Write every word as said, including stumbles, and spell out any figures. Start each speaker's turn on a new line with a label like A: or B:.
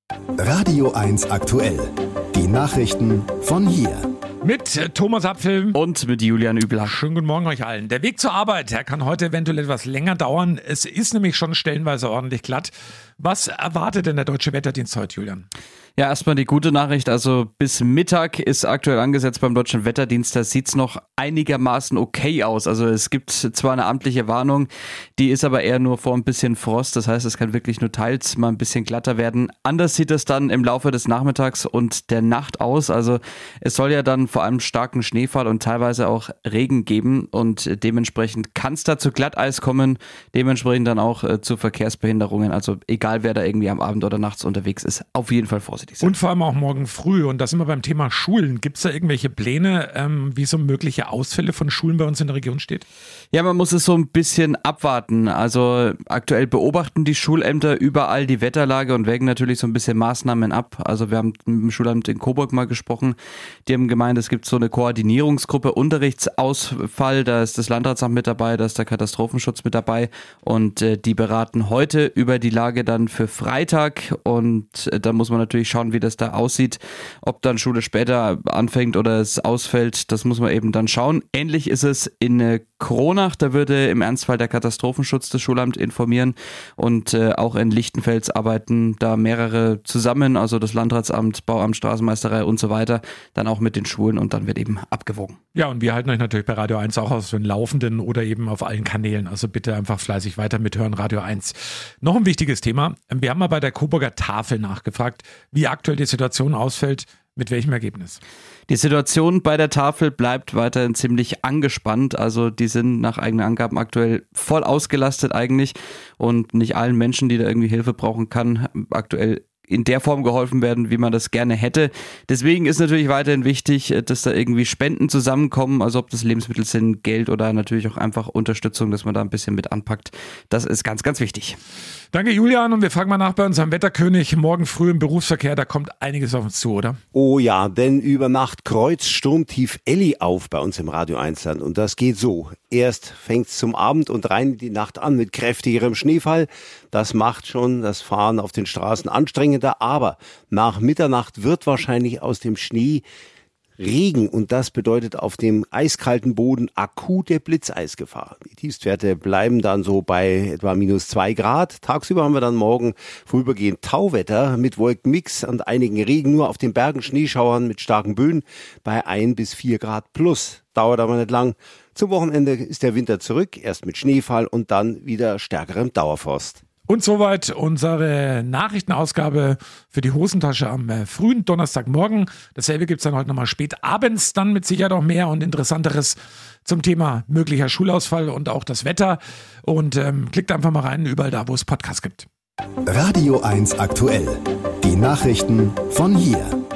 A: Radio eins aktuell. Die Nachrichten von hier.
B: Mit Thomas Apfel
C: und mit Julian Übler.
B: Schönen guten Morgen euch allen. Der Weg zur Arbeit, der kann heute eventuell etwas länger dauern. Es ist nämlich schon stellenweise ordentlich glatt. Was erwartet denn der Deutsche Wetterdienst heute, Julian?
C: Ja, erstmal die gute Nachricht, also bis Mittag ist aktuell angesetzt beim Deutschen Wetterdienst, da sieht's noch einigermaßen okay aus. Also es gibt zwar eine amtliche Warnung, die ist aber eher nur vor ein bisschen Frost, das heißt, es kann wirklich nur teils mal ein bisschen glatter werden. Anders sieht es dann im Laufe des Nachmittags und der Nacht aus, also es soll ja dann vor allem starken Schneefall und teilweise auch Regen geben und dementsprechend kann es da zu Glatteis kommen, dementsprechend dann auch äh, zu Verkehrsbehinderungen, also egal wer da irgendwie am Abend oder nachts unterwegs ist, auf jeden Fall vorsichtig.
B: Und vor allem auch morgen früh. Und da sind wir beim Thema Schulen. Gibt es da irgendwelche Pläne, ähm, wie so mögliche Ausfälle von Schulen bei uns in der Region steht?
C: Ja, man muss es so ein bisschen abwarten. Also aktuell beobachten die Schulämter überall die Wetterlage und wägen natürlich so ein bisschen Maßnahmen ab. Also wir haben mit dem Schulamt in Coburg mal gesprochen. Die haben gemeint, es gibt so eine Koordinierungsgruppe Unterrichtsausfall. Da ist das Landratsamt mit dabei, da ist der Katastrophenschutz mit dabei. Und äh, die beraten heute über die Lage dann für Freitag. Und äh, da muss man natürlich schauen, wie das da aussieht, ob dann Schule später anfängt oder es ausfällt, das muss man eben dann schauen. Ähnlich ist es in Kronach, da würde im Ernstfall der Katastrophenschutz das Schulamt informieren und äh, auch in Lichtenfels arbeiten da mehrere zusammen, also das Landratsamt, Bauamt, Straßenmeisterei und so weiter, dann auch mit den Schulen und dann wird eben abgewogen.
B: Ja, und wir halten euch natürlich bei Radio eins auch aus den Laufenden oder eben auf allen Kanälen, also bitte einfach fleißig weiter mithören, Radio eins. Noch ein wichtiges Thema, wir haben mal bei der Coburger Tafel nachgefragt, wie aktuell die Situation ausfällt, mit welchem Ergebnis?
C: Die Situation bei der Tafel bleibt weiterhin ziemlich angespannt, also die sind nach eigenen Angaben aktuell voll ausgelastet eigentlich und nicht allen Menschen, die da irgendwie Hilfe brauchen, kann aktuell in der Form geholfen werden, wie man das gerne hätte. Deswegen ist natürlich weiterhin wichtig, dass da irgendwie Spenden zusammenkommen, also ob das Lebensmittel sind, Geld oder natürlich auch einfach Unterstützung, dass man da ein bisschen mit anpackt. Das ist ganz, ganz wichtig.
B: Danke Julian und wir fragen mal nach bei unserem Wetterkönig. Morgen früh im Berufsverkehr, da kommt einiges auf uns zu, oder?
D: Oh ja, denn über Nacht kreuzt Sturmtief Elli auf bei uns im Radio eins Land und das geht so. Erst fängt's zum Abend und rein in die Nacht an mit kräftigerem Schneefall. Das macht schon das Fahren auf den Straßen anstrengender, aber nach Mitternacht wird wahrscheinlich aus dem Schnee Regen und das bedeutet auf dem eiskalten Boden akute Blitzeisgefahr. Die Tiefstwerte bleiben dann so bei etwa minus zwei Grad. Tagsüber haben wir dann morgen vorübergehend Tauwetter mit Wolkenmix und einigen Regen, nur auf den Bergen Schneeschauern mit starken Böen bei ein bis vier Grad plus. Dauert aber nicht lang. Zum Wochenende ist der Winter zurück, erst mit Schneefall und dann wieder stärkerem Dauerfrost.
B: Und soweit unsere Nachrichtenausgabe für die Hosentasche am äh, frühen Donnerstagmorgen. Dasselbe gibt es dann heute nochmal spät abends, dann mit Sicherheit auch mehr und Interessanteres zum Thema möglicher Schulausfall und auch das Wetter. Und ähm, klickt einfach mal rein, überall da, wo es Podcasts gibt.
A: Radio eins aktuell. Die Nachrichten von hier.